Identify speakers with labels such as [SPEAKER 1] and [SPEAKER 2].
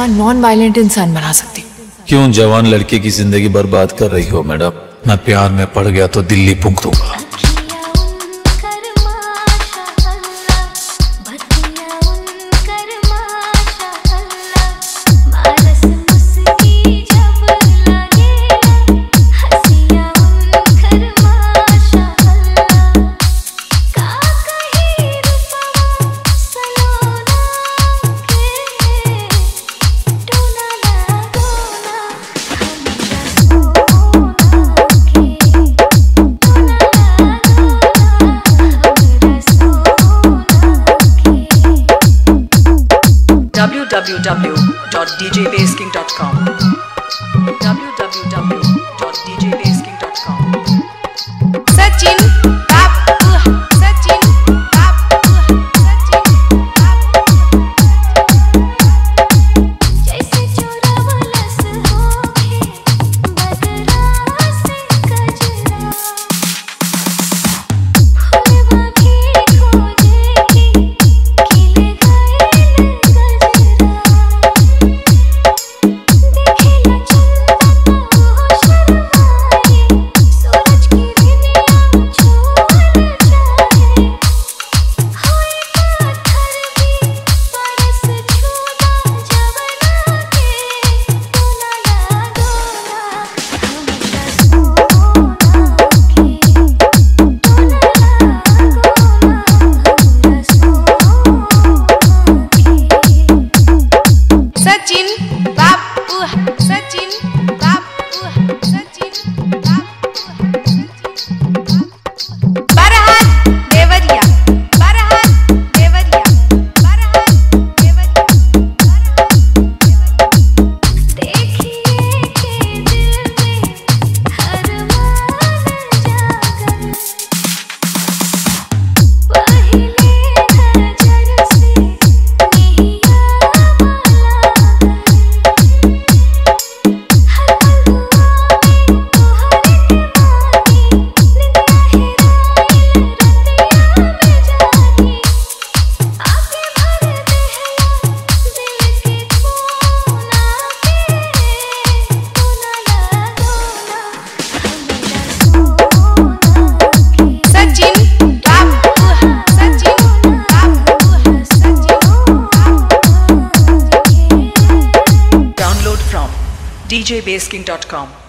[SPEAKER 1] अच्छा non violent इंसान बना सकती।
[SPEAKER 2] क्यों जवान लड़के की जिंदगी बर्बाद कर रही हो मैडम? मैं प्यार में पड़ गया तो दिल्ली फूंक दूंगा।
[SPEAKER 3] www.djbasking.com www.djbasking.com
[SPEAKER 1] सचिन बापू, सचिन बापू, सचिन बापू। जैसे चोरवलस होके बदरा से कजरा, फुलवा भी खोजेगी खिले गए गजरा। देखेला चंदा तो शर्माए, सूरज की रिनिया छूल जाए। होए पाथर भी परस छूदा जवना के, दोना लागोना हमरा सोना के, दोना लागोना हमरा सोना के। सचिन बापू, सचिन बापू, सचिन बापू, सचिन बापू। बरहात देवरिया, बरहात देवरिया, बरहात देवरिया, बरहात देवरिया। देखिए के दिल में हर मान जागर, पहले नजर से नैया वाला गर। हर पल दुआ में तोहरे के मांगी, निंदिया हेराइल रतिया में जागी। आके भर देहला दिल के कोना के, दोना लागोना हमरा सोना के। सचिन बापू, सचिन बापू, सचिन बापू के।
[SPEAKER 3] Download from djbasking.com